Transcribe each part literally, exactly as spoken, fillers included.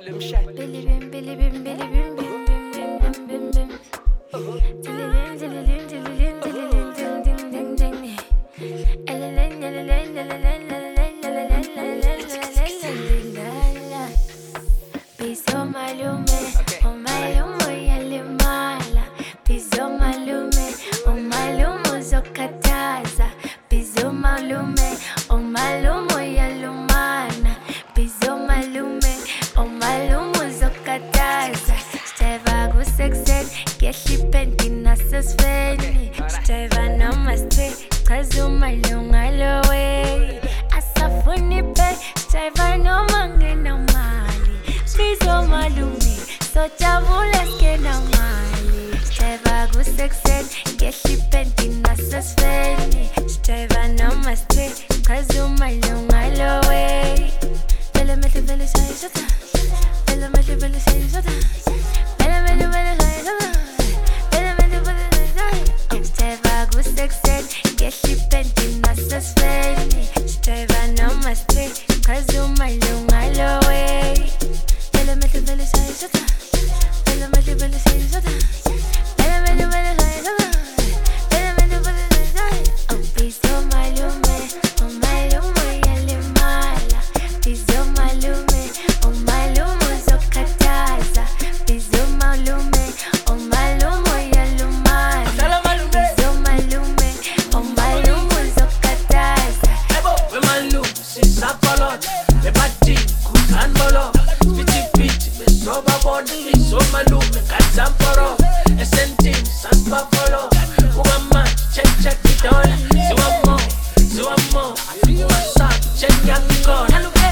Billy bim, Billy bim, Billy bim, bim, bim, bim, bim, bim, bim. Diddle-ding, diddle-ding, diddle-ding, diddle-ding, ding, ding, ding, ding. Eleleng, eleleng, eleleng, eleleng, eleleng, eleleng, eleleng, eleleng. Piso malume, oh malume uyalimala. Piso malume, oh malume uzokataza. Piso malume, oh malume uyalumana. Piso malume, oh malume uzokataza. Steva kusekseni, ngehla ipenti nasesifeni. Steva namaste, chaza umalunga lo way. Asafuni pay, Steva noma ngenamali. Piso malume, sojabula skenamali. Steva kusekseni, ngehla ipenti nasesifeni. Steva namaste, chaza umalunga lo way. Vele mehle vele shaye shata, vele mehle vele shaye shata, vele mehle vele shaye shata, vele mehle vele shaye shata. Steva kusekseni, ngehla ipenti nasesifeni. Steva namaste, chaza umalunga lo way. Vele mehle vele shaye shata, vele mehle vele shaye shata, vele mehle vele shaye shata, vele mehle vele shaye shata. Piso malume, oh malume uyalimala. Piso malume, oh malume uzokataza. Piso malume, oh malume uyalumana. Piso malume, oh malume uzokataza. We malume, sisapalot, me bati, kutan bolo. Spiti piti, me soba body, so malume, katsamporo. Esenting, saspa follow. Ugaman, check check it on. Si one more, si one more. What's up, check yang gon.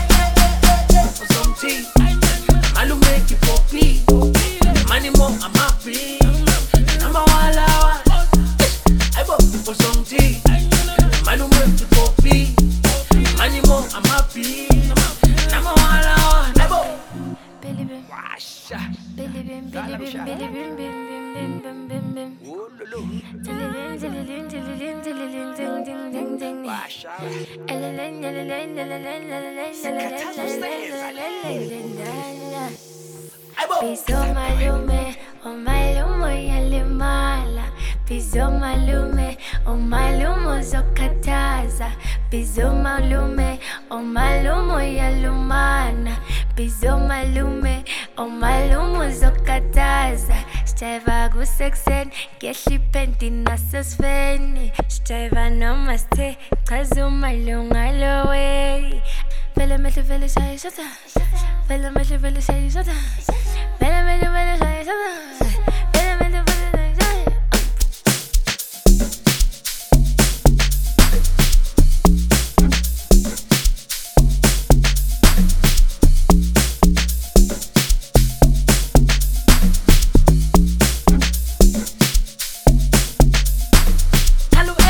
For some tea, malume ki popi. Money more, I'm happy. Number one lawa. I bought for some tea. Malume ki popi. Money more, I'm happy. Number one lawa. I bought. Billy bim, Billy bim, Billy bim, Billy bim, bim, bim, bim, bim, bim, bim. Diddle-ding, diddle-ding, diddle-ding, diddle-ding, ding, ding, ding, ding. Eleleng, eleleng, eleleng, eleleng, eleleng, eleleng, eleleng. I bought. Piso malume, oh malume uyalimala. Piso malume, oh malume uzokataza. Piso malume, oh malume uyalumana. Piso malume, oh malume uzokataza. Steva kusekseni, ngehla ipenti nasesifeni. Steva namaste, chaza umalunga lo way. Vele mehle vele shaye shata, vele mehle vele shaye shata, vele mehle vele shaye shata, vele mehle vele shaye shata.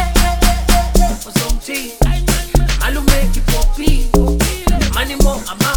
For some tea, malume ki popi. Money more, I'm